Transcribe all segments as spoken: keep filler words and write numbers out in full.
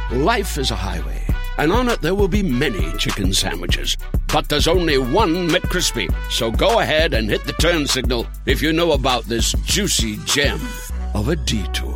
Life is a highway, and on it there will be many chicken sandwiches. But there's only one McCrispy. So go ahead and hit the turn signal if you know about this juicy gem of a detour.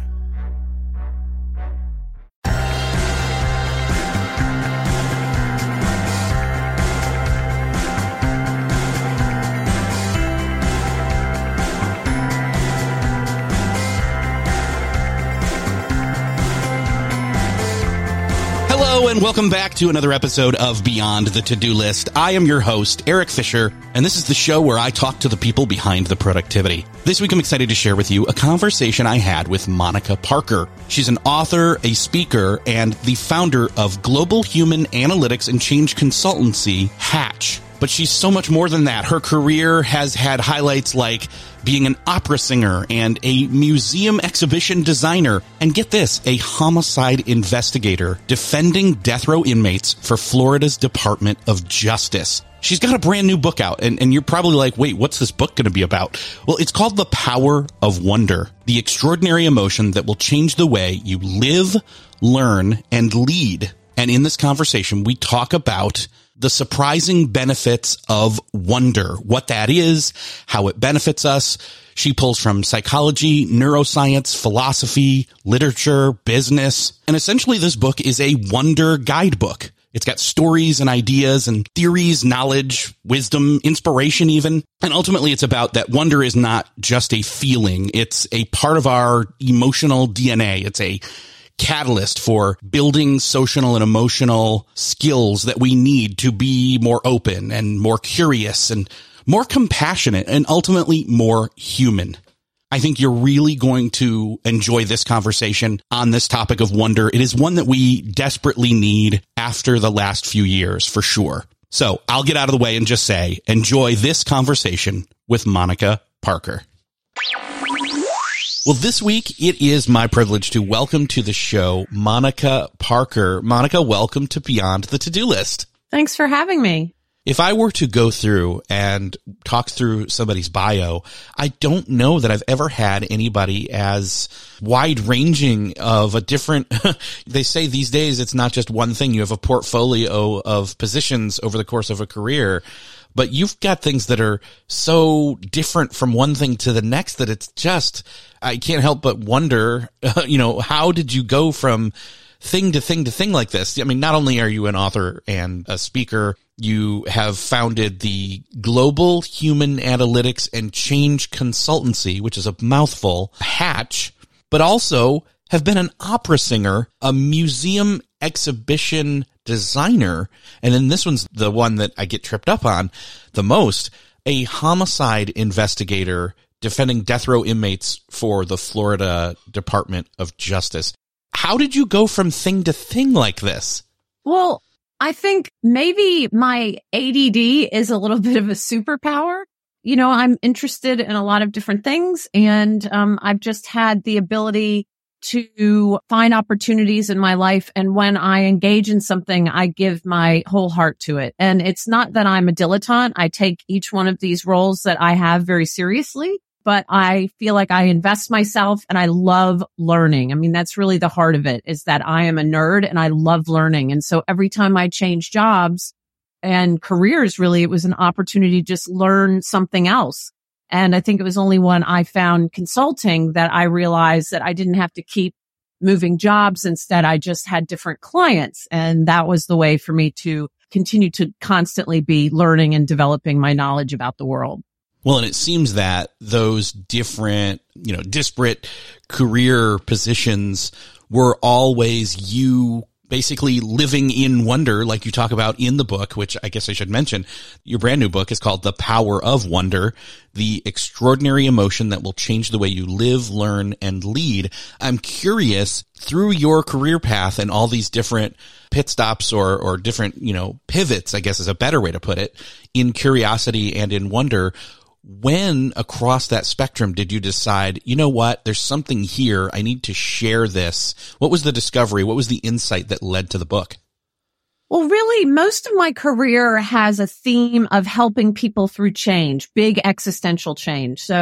Hello and welcome back to another episode of Beyond the To-Do List. I am your host, Eric Fisher, and this is the show where I talk to the people behind the productivity. This week I'm excited to share with you a conversation I had with Monica Parker. She's an author, a speaker, and the founder of global human analytics and change consultancy, Hatch. But she's so much more than that. Her career has had highlights like being an opera singer and a museum exhibition designer. And get this, a homicide investigator defending death row inmates for Florida's Department of Justice. She's got a brand new book out, and, and you're probably like, wait, what's this book going to be about? Well, it's called The Power of Wonder, the extraordinary emotion that will change the way you live, learn, and lead. And in this conversation, we talk about the surprising benefits of wonder, what that is, how it benefits us. She pulls from psychology, neuroscience, philosophy, literature, business. And essentially, this book is a wonder guidebook. It's got stories and ideas and theories, knowledge, wisdom, inspiration even. And ultimately, it's about that wonder is not just a feeling. It's a part of our emotional D N A. It's a catalyst for building social and emotional skills that we need to be more open and more curious and more compassionate and ultimately more human. I think you're really going to enjoy this conversation on this topic of wonder. It is one that we desperately need after the last few years, for sure. So I'll get out of the way and just say, enjoy this conversation with Monica Parker. Well, this week, it is my privilege to welcome to the show Monica Parker. Monica, welcome to Beyond the To-Do List. Thanks for having me. If I were to go through and talk through somebody's bio, I don't know that I've ever had anybody as wide-ranging of a different, they say these days it's not just one thing. You have a portfolio of positions over the course of a career, but you've got things that are so different from one thing to the next that it's just, I can't help but wonder, uh, you know, how did you go from thing to thing to thing like this? I mean, not only are you an author and a speaker, you have founded the Global Human Analytics and Change Consultancy, which is a mouthful, Hatch, but also have been an opera singer, a museum exhibition designer, and then this one's the one that I get tripped up on the most, a homicide investigator defending death row inmates for the Florida Department of Justice. How did you go from thing to thing like this? Well, I think maybe my A D D is a little bit of a superpower. You know, I'm interested in a lot of different things, and um, I've just had the ability to find opportunities in my life. And when I engage in something, I give my whole heart to it. And it's not that I'm a dilettante. I take each one of these roles that I have very seriously, but I feel like I invest myself and I love learning. I mean, that's really the heart of it, is that I am a nerd and I love learning. And so every time I change jobs and careers, really, it was an opportunity to just learn something else. And I think it was only when I found consulting that I realized that I didn't have to keep moving jobs. Instead, I just had different clients. And that was the way for me to continue to constantly be learning and developing my knowledge about the world. Well, and it seems that those different, you know, disparate career positions were always you basically living in wonder, like you talk about in the book, which I guess I should mention. Your brand new book is called The Power of Wonder, the extraordinary emotion that will change the way you live, learn, and lead. I'm curious, through your career path and all these different pit stops or, or different, you know, pivots, I guess is a better way to put it, in curiosity and in wonder, when across that spectrum did you decide, you know what, there's something here, I need to share this? What was the discovery? What was the insight that led to the book? Well, really, most of my career has a theme of helping people through change, big existential change. So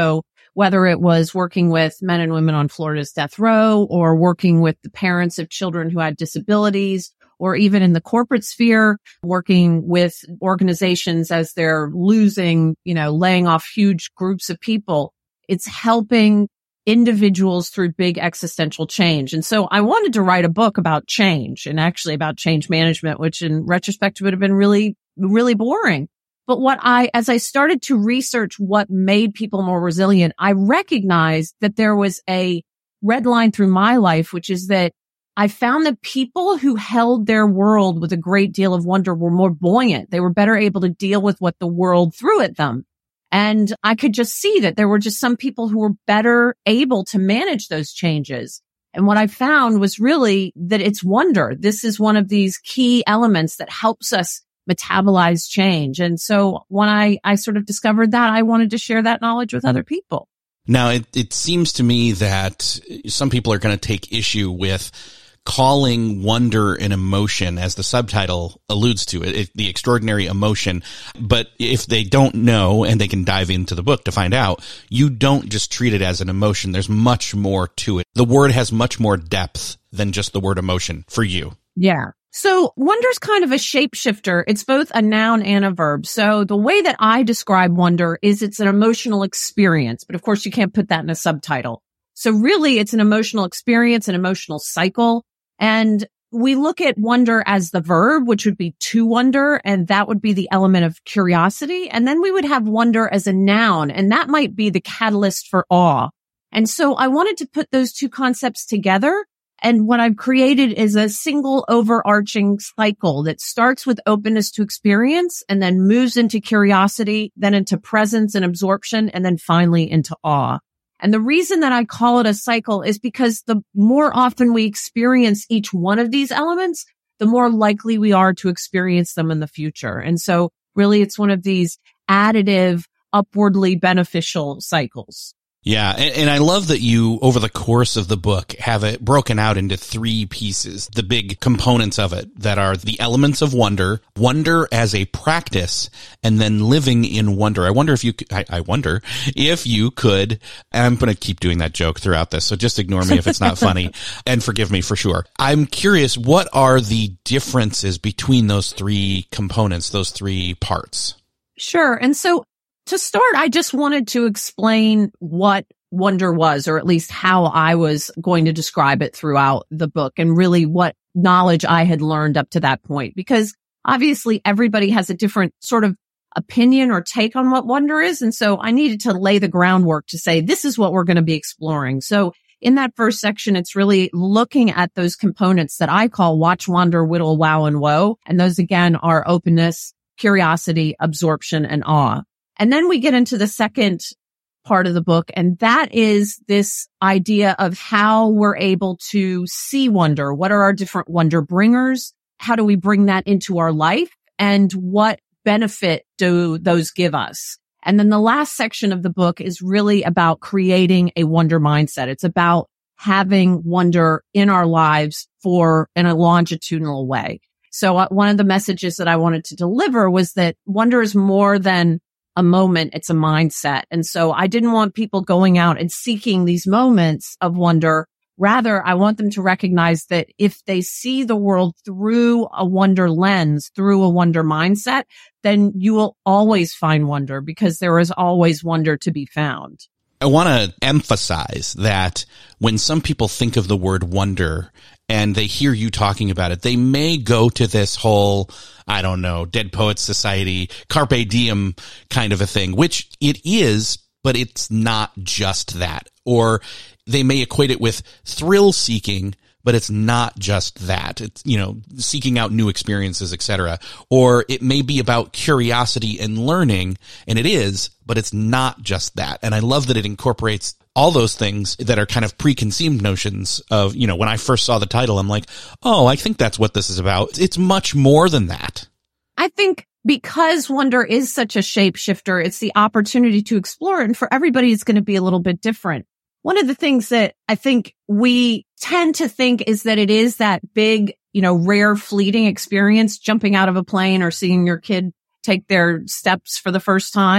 whether it was working with men and women on Florida's death row or working with the parents of children who had disabilities, or even in the corporate sphere, working with organizations as they're losing, you know, laying off huge groups of people. It's helping individuals through big existential change. And so I wanted to write a book about change, and actually about change management, which in retrospect would have been really, really boring. But what I, as I started to research what made people more resilient, I recognized that there was a red line through my life, which is that I found that people who held their world with a great deal of wonder were more buoyant. They were better able to deal with what the world threw at them. And I could just see that there were just some people who were better able to manage those changes. And what I found was really that it's wonder. This is one of these key elements that helps us metabolize change. And so when I, I sort of discovered that, I wanted to share that knowledge with other people. Now, it, it seems to me that some people are going to take issue with calling wonder an emotion, as the subtitle alludes to it, it, the extraordinary emotion. But if they don't know, and they can dive into the book to find out, you don't just treat it as an emotion. There's much more to it. The word has much more depth than just the word emotion for you. Yeah. So wonder's kind of a shapeshifter. It's both a noun and a verb. So the way that I describe wonder is it's an emotional experience, but of course you can't put that in a subtitle. So really it's an emotional experience, an emotional cycle. And we look at wonder as the verb, which would be to wonder, and that would be the element of curiosity. And then we would have wonder as a noun, and that might be the catalyst for awe. And so I wanted to put those two concepts together. And what I've created is a single overarching cycle that starts with openness to experience and then moves into curiosity, then into presence and absorption, and then finally into awe. And the reason that I call it a cycle is because the more often we experience each one of these elements, the more likely we are to experience them in the future. And so really it's one of these additive, upwardly beneficial cycles. Yeah, and, and I love that you, over the course of the book, have it broken out into three pieces, the big components of it that are the elements of wonder, wonder as a practice, and then living in wonder. I wonder if you, I, I wonder if you could, and I'm going to keep doing that joke throughout this, so just ignore me if it's not funny, and forgive me for sure. I'm curious, what are the differences between those three components, those three parts? Sure. And so to start, I just wanted to explain what wonder was, or at least how I was going to describe it throughout the book, and really what knowledge I had learned up to that point. Because obviously everybody has a different sort of opinion or take on what wonder is. And so I needed to lay the groundwork to say, this is what we're going to be exploring. So in that first section, it's really looking at those components that I call watch, wonder, whittle, wow, and woe. And those again are openness, curiosity, absorption, and awe. And then we get into the second part of the book, and that is this idea of how we're able to see wonder. What are our different wonder bringers? How do we bring that into our life? And what benefit do those give us? And then the last section of the book is really about creating a wonder mindset. It's about having wonder in our lives for in a longitudinal way. So uh, one of the messages that I wanted to deliver was that wonder is more than a moment, it's a mindset. And so I didn't want people going out and seeking these moments of wonder. Rather, I want them to recognize that if they see the world through a wonder lens, through a wonder mindset, then you will always find wonder, because there is always wonder to be found. I want to emphasize that when some people think of the word wonder and they hear you talking about it, they may go to this whole, I don't know, Dead Poets Society, Carpe Diem kind of a thing, which it is, but it's not just that. Or they may equate it with thrill seeking, but it's not just that. It's, you know, seeking out new experiences, et cetera. Or it may be about curiosity and learning, and it is, but it's not just that. And I love that it incorporates all those things that are kind of preconceived notions of, you know, when I first saw the title, I'm like, oh, I think that's what this is about. It's much more than that. I think because wonder is such a shapeshifter, it's the opportunity to explore it. And for everybody, it's going to be a little bit different. One of the things that I think we tend to think is that it is that big, you know, rare, fleeting experience, jumping out of a plane or seeing your kid take their steps for the first time.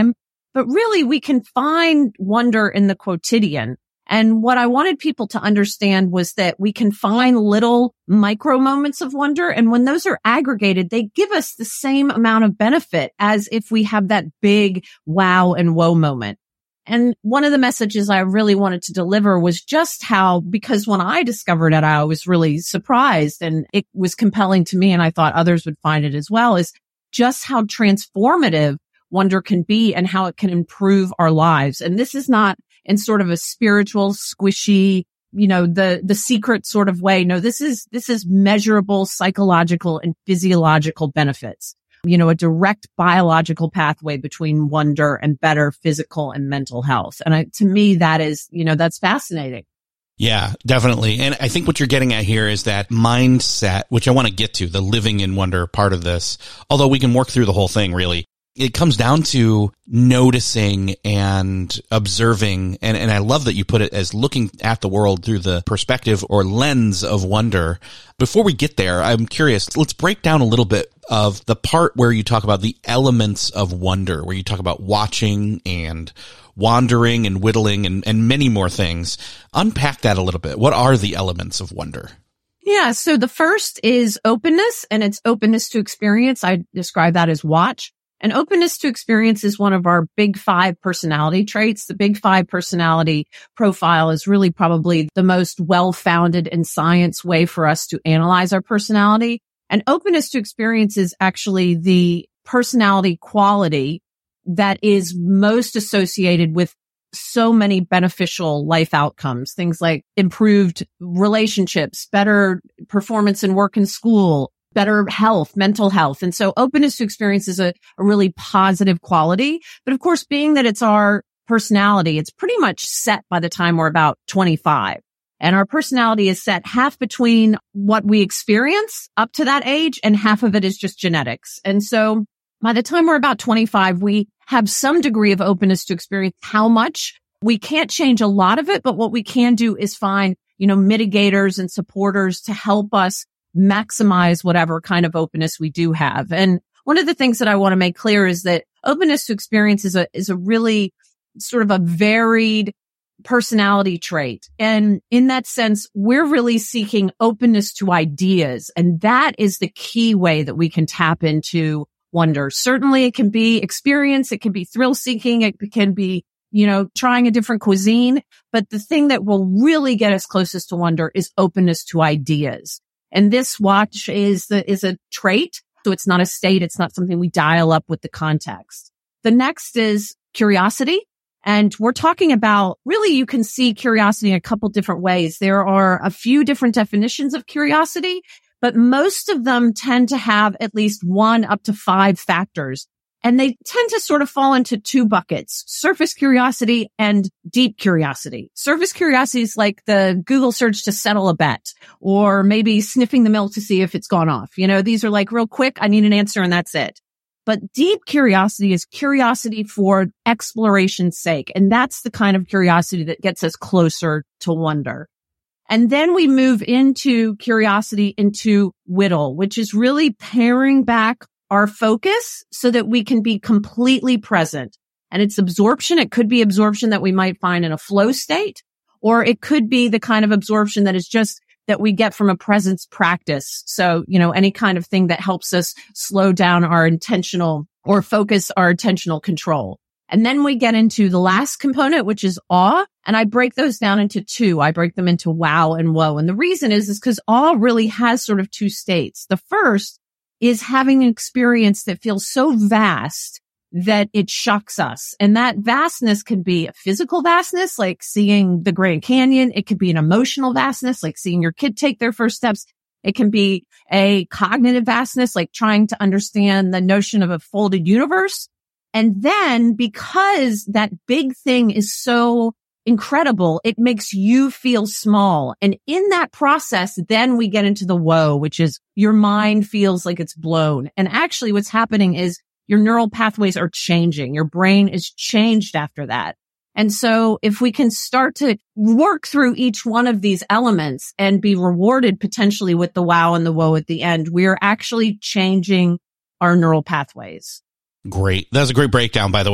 but really we can find wonder in the quotidian. And what I wanted people to understand was that we can find little micro moments of wonder. And when those are aggregated, they give us the same amount of benefit as if we have that big wow and whoa moment. And one of the messages I really wanted to deliver was just how, because when I discovered it, I was really surprised and it was compelling to me. And I thought others would find it as well, is just how transformative wonder can be and how it can improve our lives. And this is not in sort of a spiritual, squishy, you know, the, the secret sort of way. No, this is, this is measurable psychological and physiological benefits, you know, a direct biological pathway between wonder and better physical and mental health. And I, to me, that is, you know, that's fascinating. Yeah, definitely. And I think what you're getting at here is that mindset, which I want to get to, the living in wonder part of this, although we can work through the whole thing really. It comes down to noticing and observing. And, and I love that you put it as looking at the world through the perspective or lens of wonder. Before we get there, I'm curious, let's break down a little bit of the part where you talk about the elements of wonder, where you talk about watching and wandering and whittling and, and many more things. Unpack that a little bit. What are the elements of wonder? Yeah. So the first is openness, and it's openness to experience. I describe that as watch. And openness to experience is one of our big five personality traits. The big five personality profile is really probably the most well-founded in science way for us to analyze our personality. And openness to experience is actually the personality quality that is most associated with so many beneficial life outcomes, things like improved relationships, better performance in work and school, better health, mental health. And so openness to experience is a, a really positive quality. But of course, being that it's our personality, it's pretty much set by the time we're about twenty-five. And our personality is set half between what we experience up to that age and half of it is just genetics. And so by the time we're about twenty-five, we have some degree of openness to experience. How much? We can't change a lot of it, but what we can do is find, you know, mitigators and supporters to help us maximize whatever kind of openness we do have. And one of the things that I want to make clear is that openness to experience is a, is a really sort of a varied personality trait. And in that sense, we're really seeking openness to ideas. And that is the key way that we can tap into wonder. Certainly it can be experience. It can be thrill seeking. It can be, you know, trying a different cuisine. But the thing that will really get us closest to wonder is openness to ideas. And this watch is the, is a trait. So it's not a state. It's not something we dial up with the context. The next is curiosity. And we're talking about, really, you can see curiosity in a couple different ways. There are a few different definitions of curiosity, but most of them tend to have at least one up to five factors. And they tend to sort of fall into two buckets, surface curiosity and deep curiosity. Surface curiosity is like the Google search to settle a bet, or maybe sniffing the milk to see if it's gone off. You know, these are like real quick, I need an answer and that's it. But deep curiosity is curiosity for exploration's sake. And that's the kind of curiosity that gets us closer to wonder. And then we move into curiosity into whittle, which is really paring back our focus so that we can be completely present. And it's absorption. It could be absorption that we might find in a flow state, or it could be the kind of absorption that is just that we get from a presence practice. So, you know, any kind of thing that helps us slow down our intentional or focus our attentional control. And then we get into the last component, which is awe. And I break those down into two. I break them into wow and whoa. And the reason is, is because awe really has sort of two states. The first is having an experience that feels so vast that it shocks us. And that vastness could be a physical vastness, like seeing the Grand Canyon. It could be an emotional vastness, like seeing your kid take their first steps. It can be a cognitive vastness, like trying to understand the notion of a folded universe. And then because that big thing is so incredible, it makes you feel small. And in that process, then we get into the whoa, which is your mind feels like it's blown. And actually what's happening is your neural pathways are changing. Your brain is changed after that. And so if we can start to work through each one of these elements and be rewarded potentially with the wow and the whoa at the end, we are actually changing our neural pathways. Great. That was a great breakdown, by the way.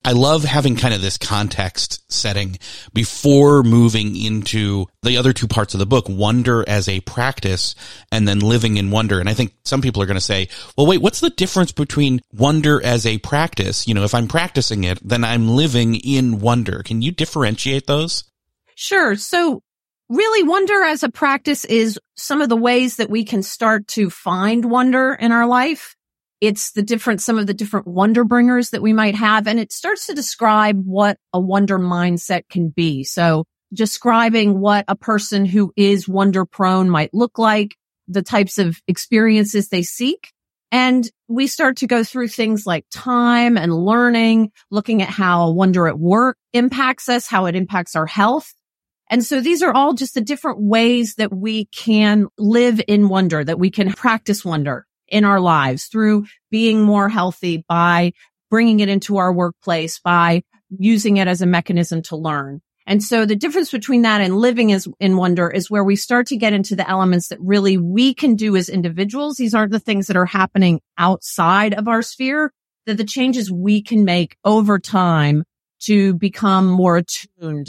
I love having kind of this context setting before moving into the other two parts of the book, wonder as a practice and then living in wonder. And I think some people are going to say, well, wait, what's the difference between wonder as a practice? You know, if I'm practicing it, then I'm living in wonder. Can you differentiate those? Sure. So really, wonder as a practice is some of the ways that we can start to find wonder in our life. It's the different, some of the different wonder bringers that we might have. And it starts to describe what a wonder mindset can be. So describing what a person who is wonder prone might look like, the types of experiences they seek. And we start to go through things like time and learning, looking at how wonder at work impacts us, how it impacts our health. And so these are all just the different ways that we can live in wonder, that we can practice wonder in our lives through being more healthy, by bringing it into our workplace, by using it as a mechanism to learn. And so the difference between that and living as in wonder is where we start to get into the elements that really we can do as individuals. These aren't the things that are happening outside of our sphere, that the changes we can make over time to become more attuned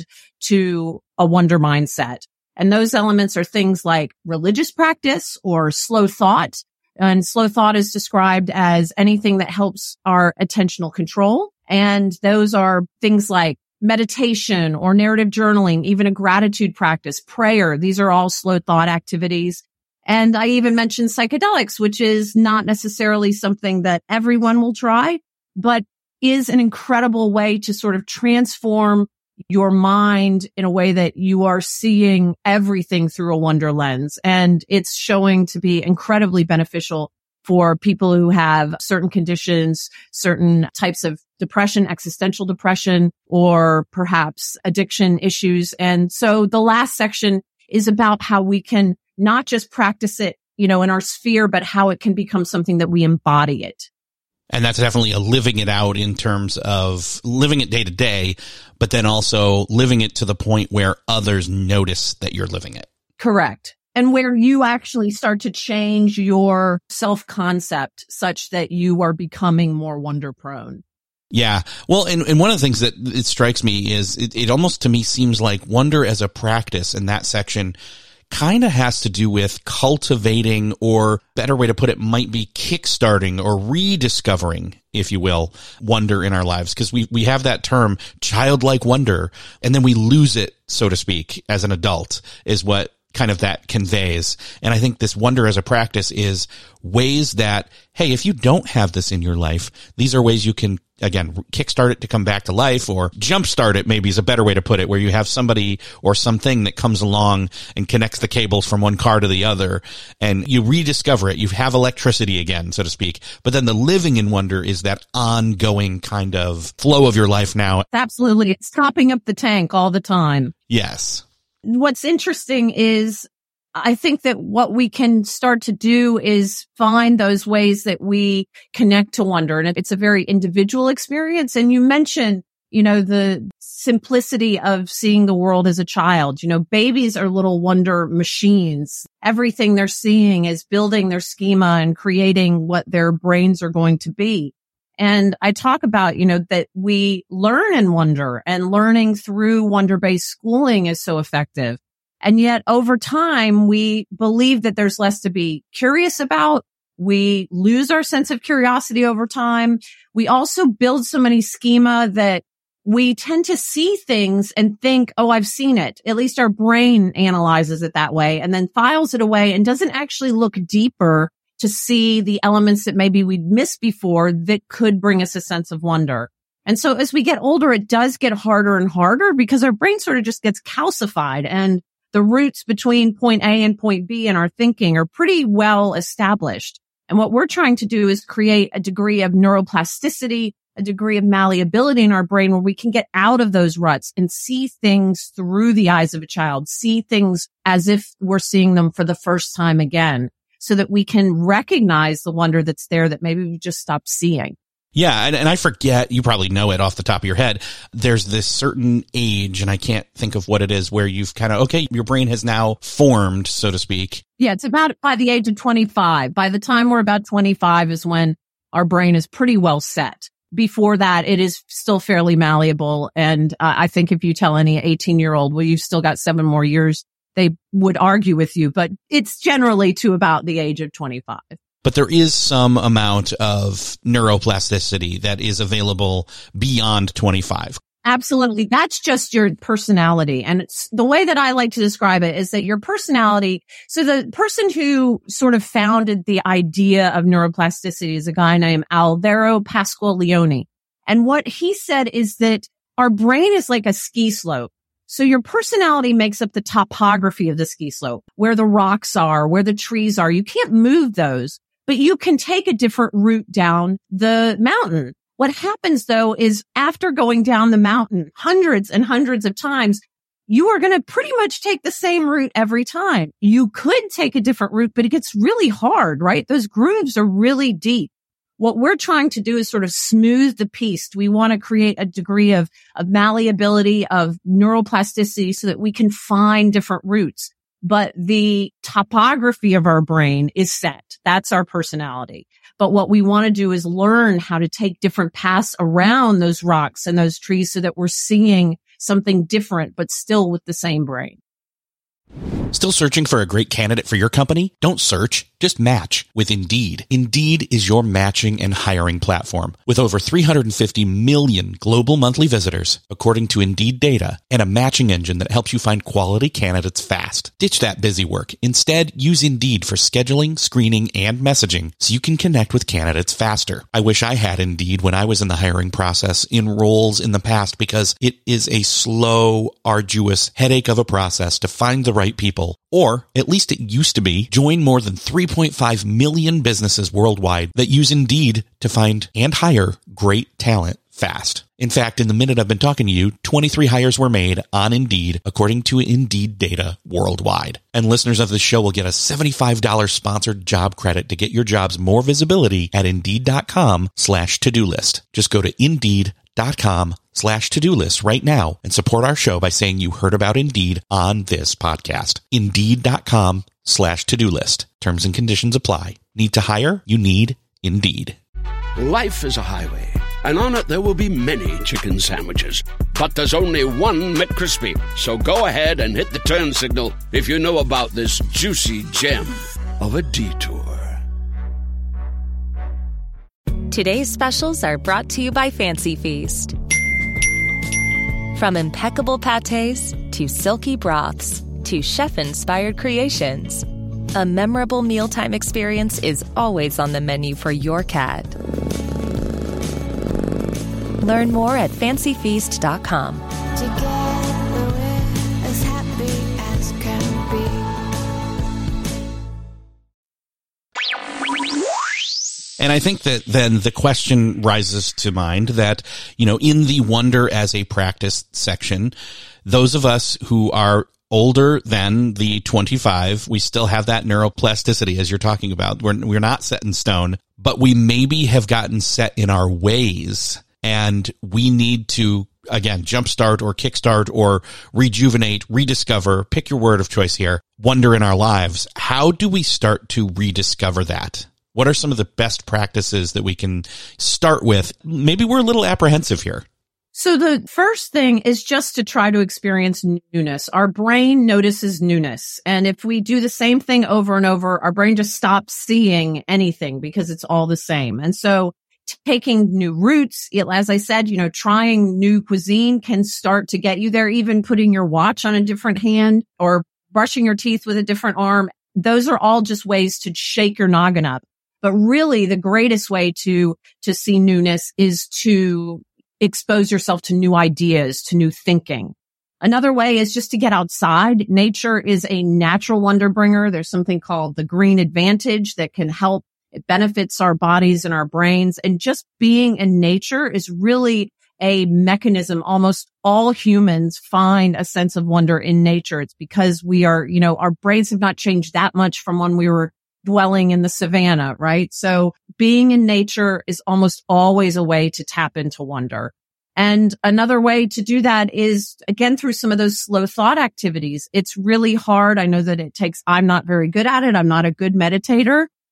to a wonder mindset. And those elements are things like religious practice or slow thought. And slow thought is described as anything that helps our attentional control. And those are things like meditation or narrative journaling, even a gratitude practice, prayer. These are all slow thought activities. And I even mentioned psychedelics, which is not necessarily something that everyone will try, but is an incredible way to sort of transform your mind in a way that you are seeing everything through a wonder lens. And it's showing to be incredibly beneficial for people who have certain conditions, certain types of depression, existential depression, or perhaps addiction issues. And so the last section is about how we can not just practice it, you know, in our sphere, but how it can become something that we embody it. And that's definitely a living it out in terms of living it day to day, but then also living it to the point where others notice that you're living it. Correct. And where you actually start to change your self-concept such that you are becoming more wonder prone. Yeah. Well, and, and one of the things that it strikes me is it, it almost to me seems like wonder as a practice in that section kind of has to do with cultivating, or better way to put it might be kickstarting or rediscovering, if you will, wonder in our lives. Because we, we have that term childlike wonder, and then we lose it, so to speak, as an adult is what kind of that conveys. And I think this wonder as a practice is ways that, hey, if you don't have this in your life, these are ways you can, again, kickstart it to come back to life, or jumpstart it, maybe is a better way to put it, where you have somebody or something that comes along and connects the cables from one car to the other, and you rediscover it. You have electricity again, so to speak. But then the living in wonder is that ongoing kind of flow of your life now. Absolutely. It's topping up the tank all the time. Yes. What's interesting is I think that what we can start to do is find those ways that we connect to wonder. And it's a very individual experience. And you mentioned, you know, the simplicity of seeing the world as a child. You know, babies are little wonder machines. Everything they're seeing is building their schema and creating what their brains are going to be. And I talk about, you know, that we learn in wonder, and learning through wonder-based schooling is so effective. And yet over time, we believe that there's less to be curious about. We lose our sense of curiosity over time. We also build so many schema that we tend to see things and think, oh, I've seen it. At least our brain analyzes it that way and then files it away and doesn't actually look deeper to see the elements that maybe we'd missed before that could bring us a sense of wonder. And so as we get older, it does get harder and harder because our brain sort of just gets calcified, and the roots between point A and point B in our thinking are pretty well established. And what we're trying to do is create a degree of neuroplasticity, a degree of malleability in our brain where we can get out of those ruts and see things through the eyes of a child, see things as if we're seeing them for the first time again, so that we can recognize the wonder that's there that maybe we just stopped seeing. Yeah, and, and I forget, you probably know it off the top of your head, there's this certain age, and I can't think of what it is, where you've kind of, okay, your brain has now formed, so to speak. Yeah, it's about by the age of twenty-five. By the time we're about twenty-five is when our brain is pretty well set. before that, it is still fairly malleable. And uh, I think if you tell any eighteen year old, well, you've still got seven more years, they would argue with you, but it's generally to about the age of twenty-five. But there is some amount of neuroplasticity that is available beyond twenty-five. Absolutely. That's just your personality. And it's the way that I like to describe it is that your personality. So the person who sort of founded the idea of neuroplasticity is a guy named Alvaro Pascual-Leone. And what he said is that our brain is like a ski slope. So your personality makes up the topography of the ski slope, where the rocks are, where the trees are. You can't move those, but you can take a different route down the mountain. What happens, though, is after going down the mountain hundreds and hundreds of times, you are going to pretty much take the same route every time. You could take a different route, but it gets really hard, right? Those grooves are really deep. What we're trying to do is sort of smooth the piste. We want to create a degree of, of malleability, of neuroplasticity so that we can find different routes. But the topography of our brain is set. That's our personality. But what we want to do is learn how to take different paths around those rocks and those trees so that we're seeing something different, but still with the same brain. Still searching for a great candidate for your company? Don't search, just match with Indeed. Indeed is your matching and hiring platform. With over three hundred fifty million global monthly visitors, according to Indeed data, and a matching engine that helps you find quality candidates fast. Ditch that busy work. Instead, use Indeed for scheduling, screening, and messaging so you can connect with candidates faster. I wish I had Indeed when I was in the hiring process in roles in the past because it is a slow, arduous headache of a process to find the right people. Or, at least it used to be, join more than three point five million businesses worldwide that use Indeed to find and hire great talent fast. In fact, in the minute I've been talking to you, twenty-three hires were made on Indeed, according to Indeed data worldwide. And listeners of the show will get a seventy-five dollars sponsored job credit to get your jobs more visibility at Indeed.com slash to-do list. Just go to Indeed.com slash to-do list right now and support our show by saying you heard about Indeed on this podcast. Indeed.com slash to-do list. Terms and conditions apply. Need to hire? You need Indeed. Life is a highway, and on it there will be many chicken sandwiches. But there's only one McCrispy. So go ahead and hit the turn signal if you know about this juicy gem of a detour. Today's specials are brought to you by Fancy Feast. From impeccable pâtés to silky broths to chef-inspired creations, a memorable mealtime experience is always on the menu for your cat. Learn more at fancy feast dot com. Together we're as happy as can be. And I think that then the question rises to mind that, you know, in the Wonder as a Practice section, those of us who are older than the twenty-five, we still have that neuroplasticity as you're talking about. We're, we're not set in stone, but we maybe have gotten set in our ways, and we need to, again, jumpstart or kickstart or rejuvenate, rediscover, pick your word of choice here, wonder in our lives. How do we start to rediscover that? What are some of the best practices that we can start with? Maybe we're a little apprehensive here. So the first thing is just to try to experience newness. Our brain notices newness. And if we do the same thing over and over, our brain just stops seeing anything because it's all the same. And so taking new routes, as I said, you know, trying new cuisine can start to get you there. Even putting your watch on a different hand or brushing your teeth with a different arm. Those are all just ways to shake your noggin up. But really the greatest way to, to see newness is to expose yourself to new ideas, to new thinking. Another way is just to get outside. Nature is a natural wonder bringer. There's something called the green advantage that can help. It benefits our bodies and our brains. And just being in nature is really a mechanism. Almost all humans find a sense of wonder in nature. It's because we are, you know, our brains have not changed that much from when we were dwelling in the savannah, right? So being in nature is almost always a way to tap into wonder. And another way to do that is, again, through some of those slow thought activities. It's really hard. I know that it takes, I'm not very good at it. I'm not a good meditator,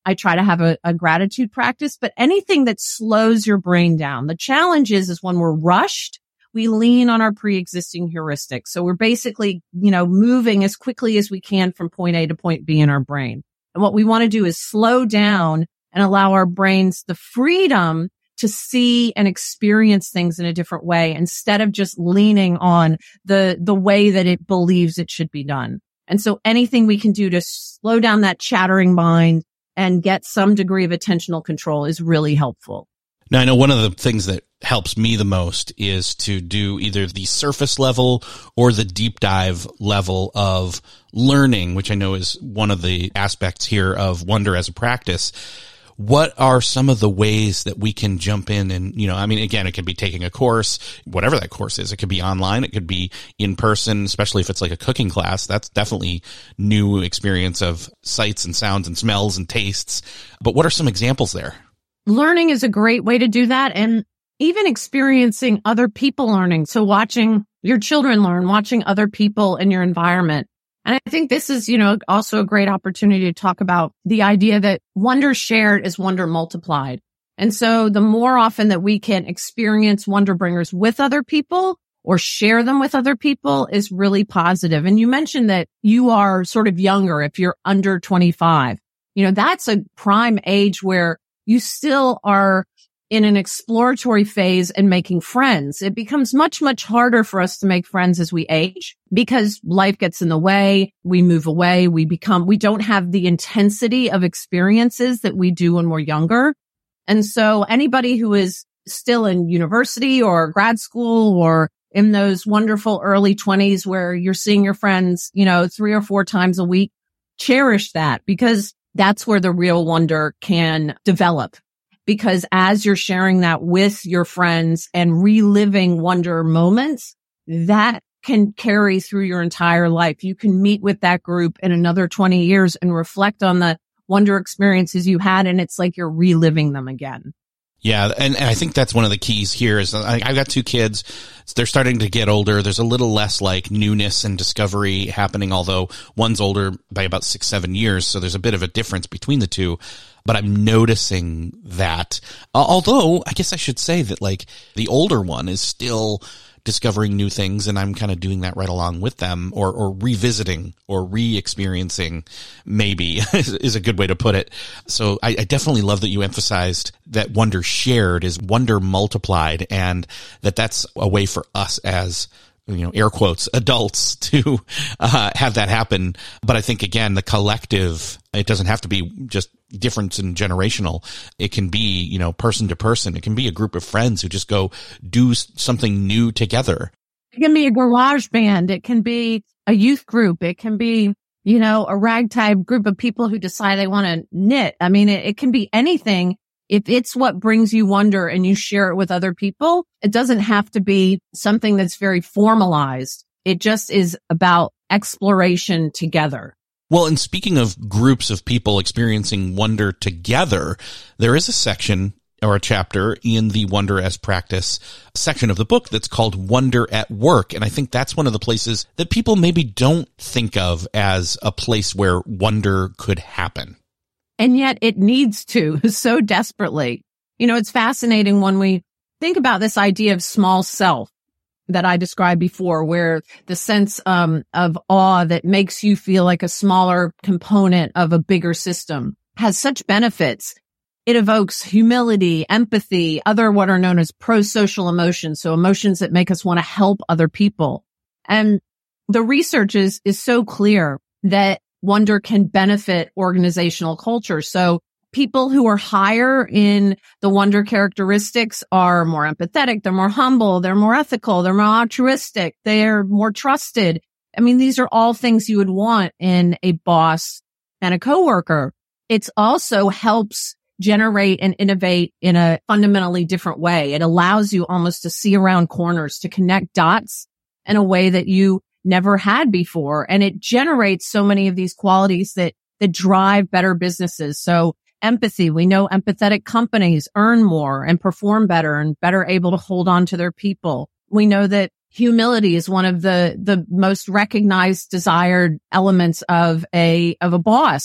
I try to have a, a gratitude practice, but anything that slows your brain down. The challenge is, is when we're rushed, we lean on our pre-existing heuristics. So we're basically, you know, moving as quickly as we can from point A to point B in our brain. And what we want to do is slow down and allow our brains the freedom to see and experience things in a different way instead of just leaning on the, the way that it believes it should be done. And so anything we can do to slow down that chattering mind and get some degree of attentional control is really helpful. Now, I know one of the things that helps me the most is to do either the surface level or the deep dive level of learning, which I know is one of the aspects here of Wonder as a practice. What are some of the ways that we can jump in and, you know, I mean, again, it could be taking a course, whatever that course is. It could be online. It could be in person, especially if it's like a cooking class. That's definitely new experience of sights and sounds and smells and tastes. But what are some examples there? Learning is a great way to do that. And even experiencing other people learning. So watching your children learn, watching other people in your environment. And I think this is, you know, also a great opportunity to talk about the idea that wonder shared is wonder multiplied. And so the more often that we can experience wonder bringers with other people or share them with other people is really positive. And you mentioned that you are sort of younger if you're under twenty-five. You know, that's a prime age where you still are in an exploratory phase and making friends. It becomes much, much harder for us to make friends as we age because life gets in the way. We move away. We become, we don't have the intensity of experiences that we do when we're younger. And so anybody who is still in university or grad school or in those wonderful early twenties where you're seeing your friends, you know, three or four times a week, cherish that because that's where the real wonder can develop. Because as you're sharing that with your friends and reliving wonder moments, that can carry through your entire life. You can meet with that group in another twenty years and reflect on the wonder experiences you had, and it's like you're reliving them again. Yeah, and, and I think that's one of the keys here is I, I've got two kids. They're starting to get older. There's a little less like newness and discovery happening, although one's older by about six, seven years. So there's a bit of a difference between the two. But I'm noticing that, uh, although I guess I should say that like the older one is still discovering new things, and I'm kind of doing that right along with them, or, or revisiting or re-experiencing maybe is, is a good way to put it. So I, I definitely love that you emphasized that wonder shared is wonder multiplied, and that that's a way for us as, you know, air quotes, adults to uh, have that happen. But I think, again, the collective, it doesn't have to be just difference in generational. It can be, you know, person to person. It can be a group of friends who just go do something new together. It can be a garage band. It can be a youth group. It can be, you know, a ragtime group of people who decide they want to knit. I mean, it, it can be anything. If it's what brings you wonder and you share it with other people, it doesn't have to be something that's very formalized. It just is about exploration together. Well, and speaking of groups of people experiencing wonder together, there is a section or a chapter in the Wonder as Practice section of the book that's called Wonder at Work. And I think that's one of the places that people maybe don't think of as a place where wonder could happen. And yet it needs to so desperately. You know, it's fascinating when we think about this idea of small self that I described before, where the sense um, of awe that makes you feel like a smaller component of a bigger system has such benefits. It evokes humility, empathy, other what are known as pro-social emotions. So emotions that make us want to help other people. And the research is, is so clear that wonder can benefit organizational culture. So people who are higher in the wonder characteristics are more empathetic, they're more humble, they're more ethical, they're more altruistic, they're more trusted. I mean, these are all things you would want in a boss and a coworker. It also helps generate and innovate in a fundamentally different way. It allows you almost to see around corners, to connect dots in a way that you never had before. And it generates so many of these qualities that, that drive better businesses. So empathy, we know empathetic companies earn more and perform better and better able to hold on to their people. We know that humility is one of the, the most recognized, desired elements of a, of a boss.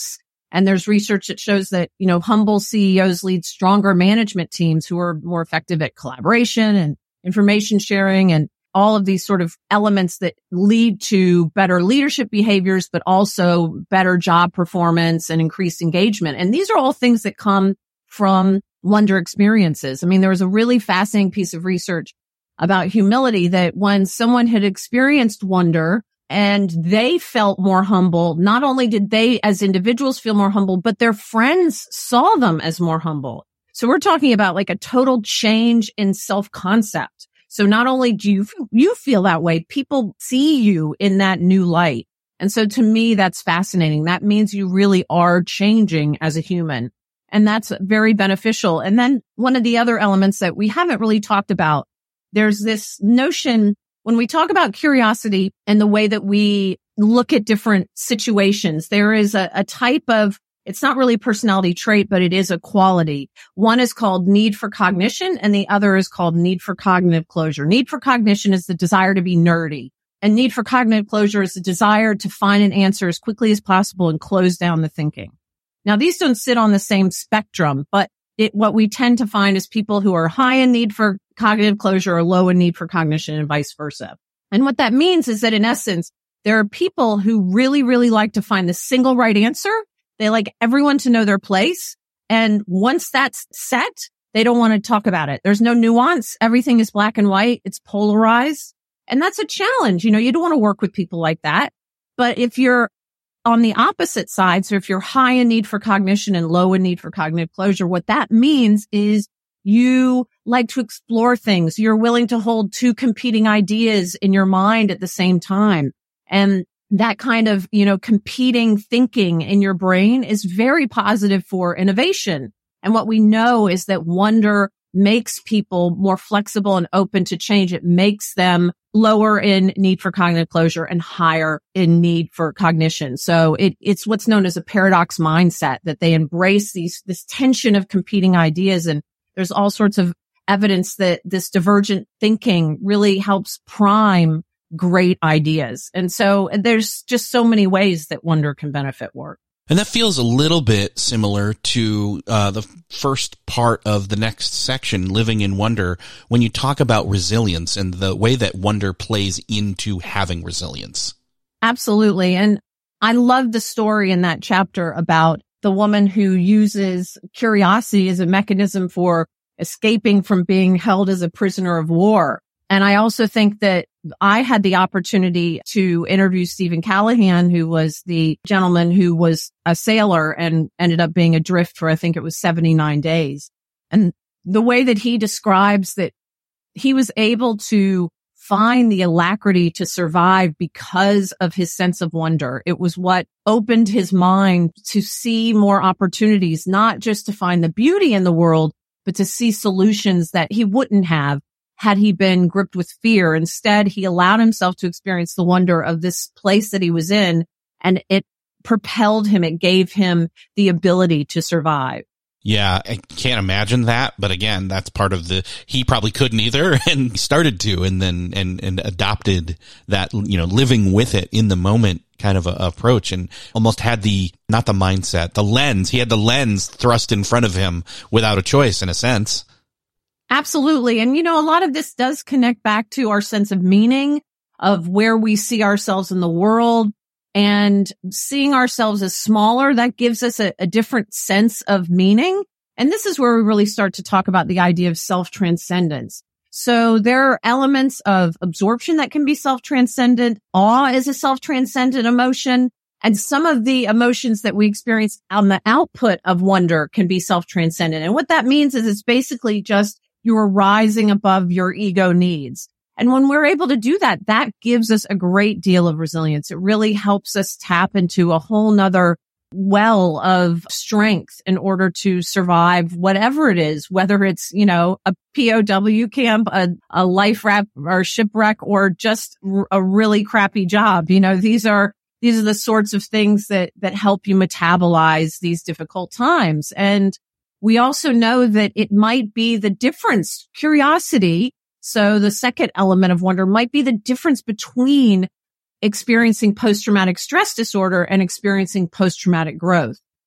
And there's research that shows that, you know, humble C E Os lead stronger management teams who are more effective at collaboration and information sharing and all of these sort of elements that lead to better leadership behaviors, but also better job performance and increased engagement. And these are all things that come from wonder experiences. I mean, there was a really fascinating piece of research about humility that when someone had experienced wonder and they felt more humble, not only did they as individuals feel more humble, but their friends saw them as more humble. So we're talking about like a total change in self-concept. So not only do you, you feel that way, people see you in that new light. And so to me, that's fascinating. That means you really are changing as a human. And that's very beneficial. And then one of the other elements that we haven't really talked about, there's this notion when we talk about curiosity and the way that we look at different situations, there is a, a type of, it's not really a personality trait, but it is a quality. One is called need for cognition and the other is called need for cognitive closure. Need for cognition is the desire to be nerdy, and need for cognitive closure is the desire to find an answer as quickly as possible and close down the thinking. Now, these don't sit on the same spectrum, but it, what we tend to find is people who are high in need for cognitive closure or low in need for cognition and vice versa. And what that means is that in essence, there are people who really, really like to find the single right answer. They like everyone to know their place. And once that's set, they don't want to talk about it. There's no nuance. Everything is black and white. It's polarized. And that's a challenge. You know, you don't want to work with people like that. But if you're on the opposite side, so if you're high in need for cognition and low in need for cognitive closure, what that means is you like to explore things. You're willing to hold two competing ideas in your mind at the same time. And that kind of, you know, competing thinking in your brain is very positive for innovation. And what we know is that wonder makes people more flexible and open to change. It makes them lower in need for cognitive closure and higher in need for cognition. So it, it's what's known as a paradox mindset, that they embrace these, this tension of competing ideas. And there's all sorts of evidence that this divergent thinking really helps prime great ideas. And so there's just so many ways that wonder can benefit work. And that feels a little bit similar to uh, the first part of the next section, Living in Wonder, when you talk about resilience and the way that wonder plays into having resilience. Absolutely. And I love the story in that chapter about the woman who uses curiosity as a mechanism for escaping from being held as a prisoner of war. And I also think that I had the opportunity to interview Stephen Callahan, who was the gentleman who was a sailor and ended up being adrift for, I think it was seventy-nine days. And the way that he describes that he was able to find the alacrity to survive because of his sense of wonder. It was what opened his mind to see more opportunities, not just to find the beauty in the world, but to see solutions that he wouldn't have had he been gripped with fear. Instead, he allowed himself to experience the wonder of this place that he was in, and it propelled him. It gave him the ability to survive. Yeah, I can't imagine that. But again, that's part of the, he probably couldn't either and started to, and then, and, and adopted that, you know, living with it in the moment kind of a, approach, and almost had the, not the mindset, the lens. He had the lens thrust in front of him without a choice in a sense. Absolutely. And, you know, a lot of this does connect back to our sense of meaning, of where we see ourselves in the world, and seeing ourselves as smaller. That gives us a, a different sense of meaning. And this is where we really start to talk about the idea of self-transcendence. So there are elements of absorption that can be self-transcendent. Awe is a self-transcendent emotion. And some of the emotions that we experience on the output of wonder can be self-transcendent. And what that means is it's basically just you're rising above your ego needs. And when we're able to do that, that gives us a great deal of resilience. It really helps us tap into a whole nother well of strength in order to survive whatever it is, whether it's, you know, a P O W camp, a, a life wrap or shipwreck, or just a really crappy job. You know, these are, these are the sorts of things that, that help you metabolize these difficult times. And we also know that it might be the difference, curiosity. So the second element of wonder might be the difference between experiencing post-traumatic stress disorder and experiencing post-traumatic growth.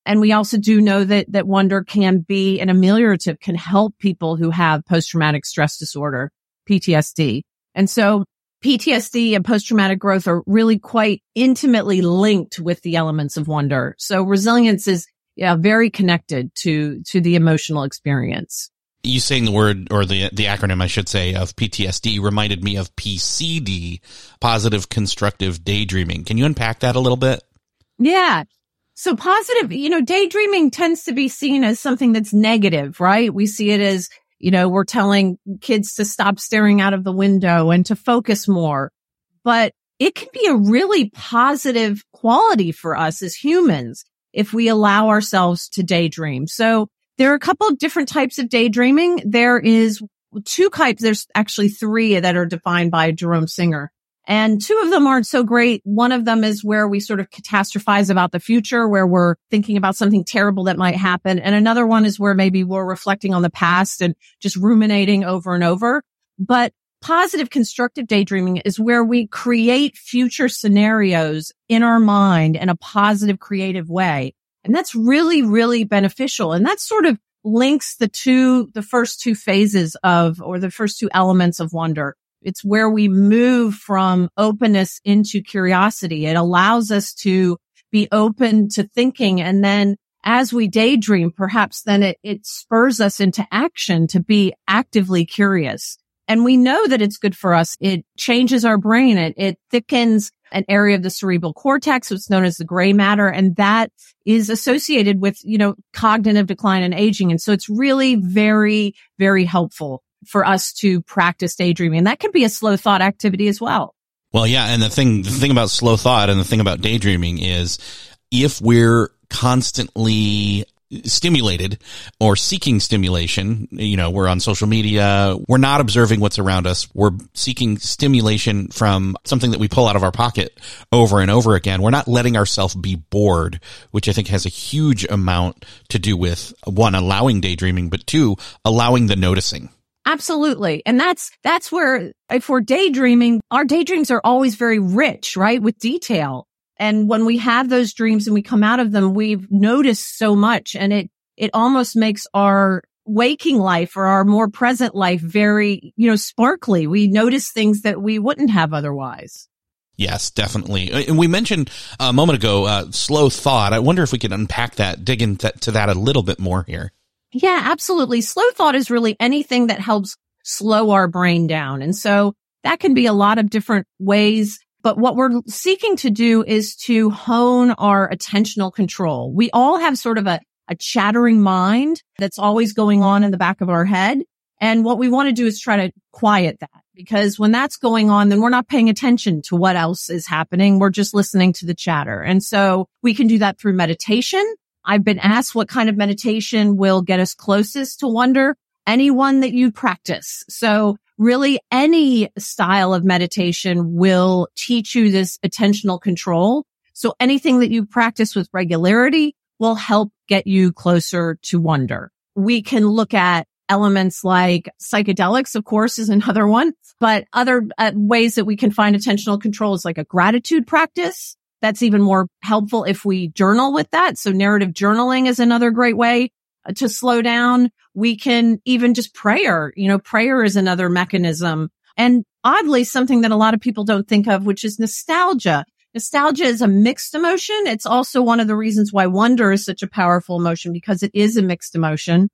And we also do know that, that wonder can be an ameliorative, can help people who have post-traumatic stress disorder, P T S D. And so P T S D and post-traumatic growth are really quite intimately linked with the elements of wonder. So resilience is yeah, very connected to, to the emotional experience. You saying the word, or the the acronym, I should say, of P T S D reminded me of P C D, positive constructive daydreaming. Can you unpack that a little bit? Yeah. So positive, you know, daydreaming tends to be seen as something that's negative, right? We see it as, you know, we're telling kids to stop staring out of the window and to focus more. But it can be a really positive quality for us as humans if we allow ourselves to daydream. So there are a couple of different types of daydreaming. There is two types. There's actually three that are defined by Jerome Singer. And two of them aren't so great. One of them is where we sort of catastrophize about the future, where we're thinking about something terrible that might happen. And another one is where maybe we're reflecting on the past and just ruminating over and over. But positive constructive daydreaming is where we create future scenarios in our mind in a positive, creative way. And that's really, really beneficial. And that sort of links the two, the first two phases of, or the first two elements of wonder. It's where we move from openness into curiosity. It allows us to be open to thinking. And then as we daydream, perhaps then it, it spurs us into action to be actively curious. And we know that it's good for us. It changes our brain. It, it thickens an area of the cerebral cortex, what's known as the gray matter. And that is associated with, you know, cognitive decline and aging. And so it's really very, very helpful for us to practice daydreaming. And that can be a slow thought activity as well. Well, yeah. And the thing, the thing about slow thought and the thing about daydreaming is if we're constantly stimulated or seeking stimulation, you know, we're on social media, we're not observing what's around us. We're seeking stimulation from something that we pull out of our pocket over and over again. We're not letting ourselves be bored, which I think has a huge amount to do with, one, allowing daydreaming, but two, allowing the noticing. Absolutely. And that's, that's where if we're daydreaming, our daydreams are always very rich, right? With detail. And when we have those dreams and we come out of them, we've noticed so much, and it, it almost makes our waking life or our more present life very, you know, sparkly. We notice things that we wouldn't have otherwise. Yes, definitely. And we mentioned a moment ago, uh, slow thought. I wonder if we could unpack that, dig into that a little bit more here. Yeah, absolutely. Slow thought is really anything that helps slow our brain down. And so that can be a lot of different ways. But what we're seeking to do is to hone our attentional control. We all have sort of a, a chattering mind that's always going on in the back of our head. And what we want to do is try to quiet that, because when that's going on, then we're not paying attention to what else is happening. We're just listening to the chatter. And so we can do that through meditation. I've been asked what kind of meditation will get us closest to wonder. Any one that you practice. So really any style of meditation will teach you this attentional control. So anything that you practice with regularity will help get you closer to wonder. We can look at elements like psychedelics, of course, is another one, but other uh, ways that we can find attentional control is like a gratitude practice. That's even more helpful if we journal with that. So narrative journaling is another great way to slow down. We can even just prayer, you know, prayer is another mechanism. And oddly, something that a lot of people don't think of, which is nostalgia. Nostalgia is a mixed emotion. It's also one of the reasons why wonder is such a powerful emotion, because it is a mixed emotion.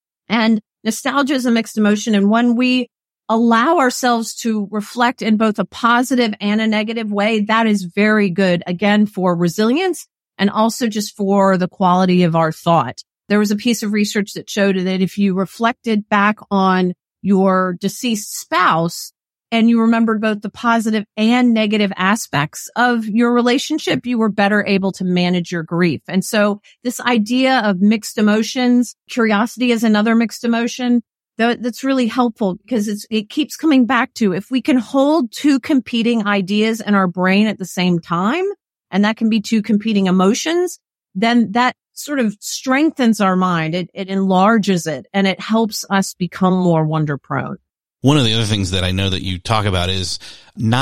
And nostalgia is a mixed emotion. And when we allow ourselves to reflect in both a positive and a negative way, that is very good, again, for resilience and also just for the quality of our thought. There was a piece of research that showed that if you reflected back on your deceased spouse and you remembered both the positive and negative aspects of your relationship, you were better able to manage your grief. And so this idea of mixed emotions, curiosity is another mixed emotion. That's really helpful because it's, it keeps coming back to if we can hold two competing ideas in our brain at the same time, and that can be two competing emotions, then that sort of strengthens our mind. It, it enlarges it, and it helps us become more wonder prone. One of the other things that I know that you talk about is not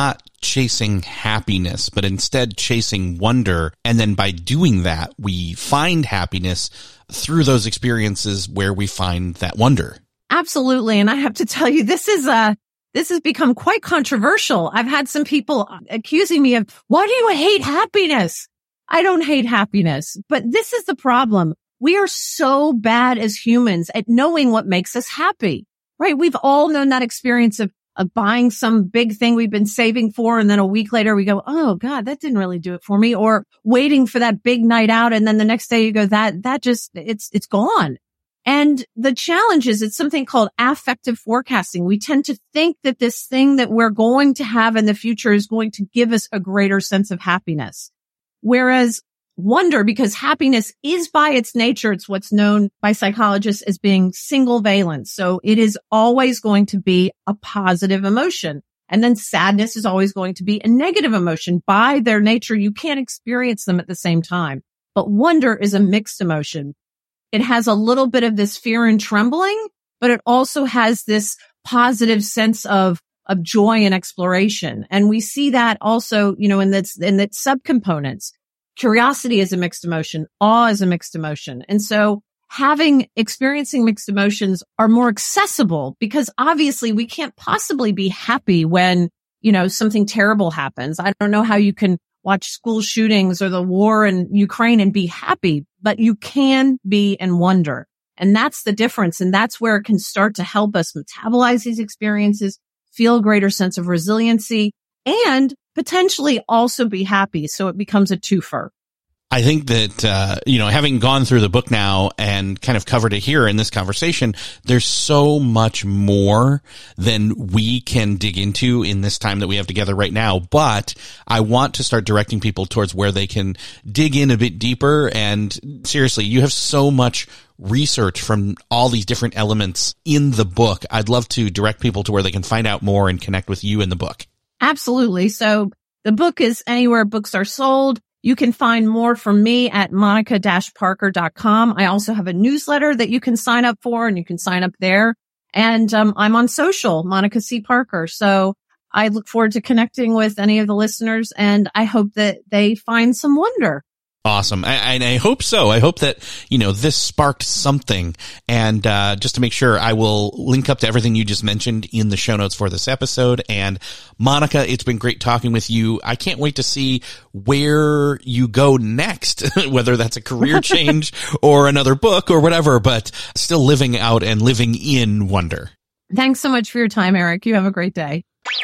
chasing happiness, but instead chasing wonder. And then by doing that, we find happiness through those experiences where we find that wonder. Absolutely. And I have to tell you, this is a, this has become quite controversial. I've had some people accusing me of, why do you hate happiness? I don't hate happiness, but this is the problem. We are so bad as humans at knowing what makes us happy, right? We've all known that experience of, of buying some big thing we've been saving for. And then a week later we go, oh God, that didn't really do it for me. Or waiting for that big night out. And then the next day you go, that, that just, it's, it's gone. And the challenge is it's something called affective forecasting. We tend to think that this thing that we're going to have in the future is going to give us a greater sense of happiness. Whereas wonder, because happiness is by its nature, it's what's known by psychologists as being single valence. So it is always going to be a positive emotion. And then sadness is always going to be a negative emotion. By their nature, you can't experience them at the same time. But wonder is a mixed emotion. It has a little bit of this fear and trembling, but it also has this positive sense of, of joy and exploration. And we see that also, you know, in that's, in that subcomponents. Curiosity is a mixed emotion. Awe is a mixed emotion. And so having, experiencing mixed emotions are more accessible because obviously we can't possibly be happy when, you know, something terrible happens. I don't know how you can watch school shootings or the war in Ukraine and be happy, but you can be in wonder. And that's the difference. And that's where it can start to help us metabolize these experiences, feel a greater sense of resiliency, and potentially also be happy. So it becomes a twofer. I think that, uh, you know, having gone through the book now and kind of covered it here in this conversation, there's so much more than we can dig into in this time that we have together right now. But I want to start directing people towards where they can dig in a bit deeper. And seriously, you have so much research from all these different elements in the book. I'd love to direct people to where they can find out more and connect with you in the book. Absolutely. So the book is anywhere books are sold. You can find more from me at monica dash parker dot com. I also have a newsletter that you can sign up for, and you can sign up there. And um, I'm on social, Monica C. Parker. So I look forward to connecting with any of the listeners, and I hope that they find some wonder. Awesome. And I, I hope so. I hope that, you know, this sparked something. And uh just to make sure, I will link up to everything you just mentioned in the show notes for this episode. And Monica, it's been great talking with you. I can't wait to see where you go next, whether that's a career change or another book or whatever, but still living out and living in wonder. Thanks so much for your time, Eric. You have a great day.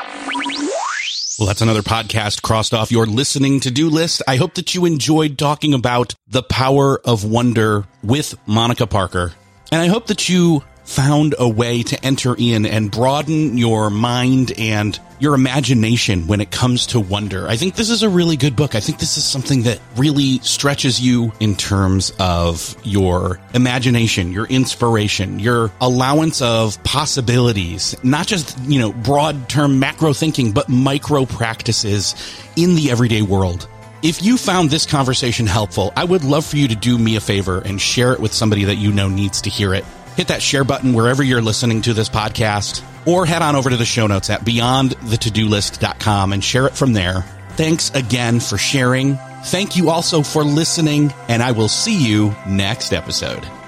Well, that's another podcast crossed off your listening to-do list. I hope that you enjoyed talking about the power of wonder with Monica Parker. And I hope that you found a way to enter in and broaden your mind and your imagination when it comes to wonder. I think this is a really good book. I think this is something that really stretches you in terms of your imagination, your inspiration, your allowance of possibilities, not just, you know, broad term macro thinking, but micro practices in the everyday world. If you found this conversation helpful, I would love for you to do me a favor and share it with somebody that you know needs to hear it. Hit that share button wherever you're listening to this podcast, or head on over to the show notes at beyond the to do list dot com and share it from there. Thanks again for sharing. Thank you also for listening, and I will see you next episode.